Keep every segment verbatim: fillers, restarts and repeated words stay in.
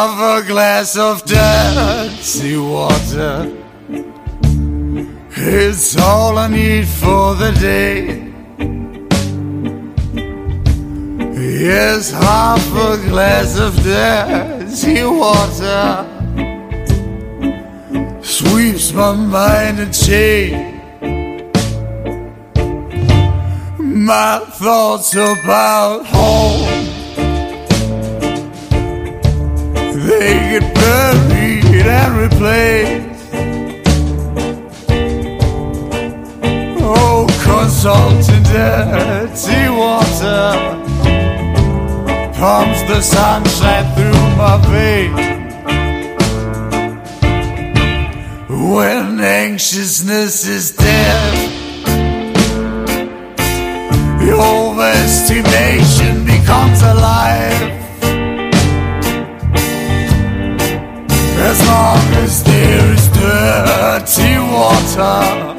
half a glass of dirty water is all I need for the day. Yes, half a glass of dirty water sweeps my mind and shade. My thoughts about home, they get buried and replaced. Oh, consultant dirty water pumps the sunshine through my veins. When anxiousness is dead, the overestimation becomes alive. As long as there is dirty water,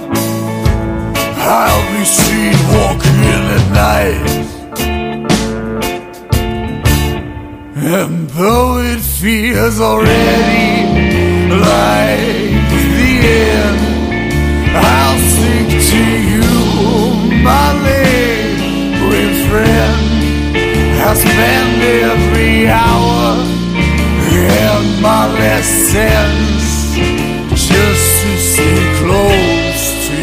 I'll be street walking at night. And though it feels already like the end, I'll stick to you, my liquid friend. I'll spend every hour and my lessons just to stay close to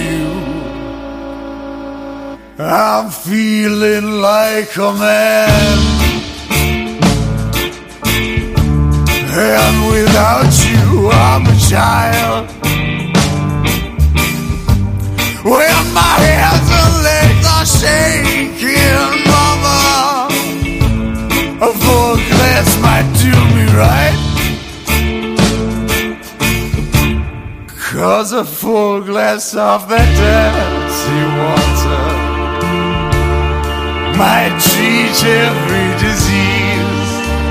you. I'm feeling like a man, and without you I'm a child. When my hands and legs are shaking, mama, a full glass might do me right. 'Cause a full glass of that dirty water might treat every disease.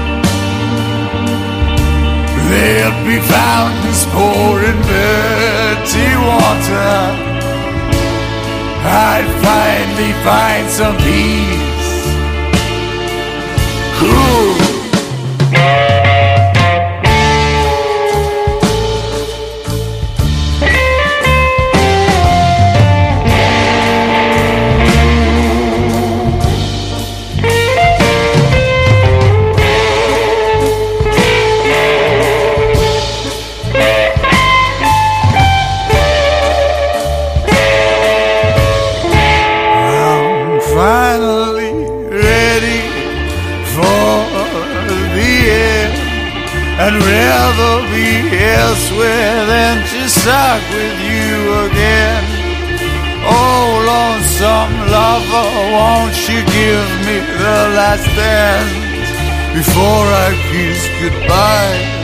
They'll be found as pouring dirty water. I'd finally find some peace. Ooh. Finally ready for the end. I'd rather be elsewhere than to suck with you again. Oh, lonesome lover, won't you give me the last dance before I kiss goodbye?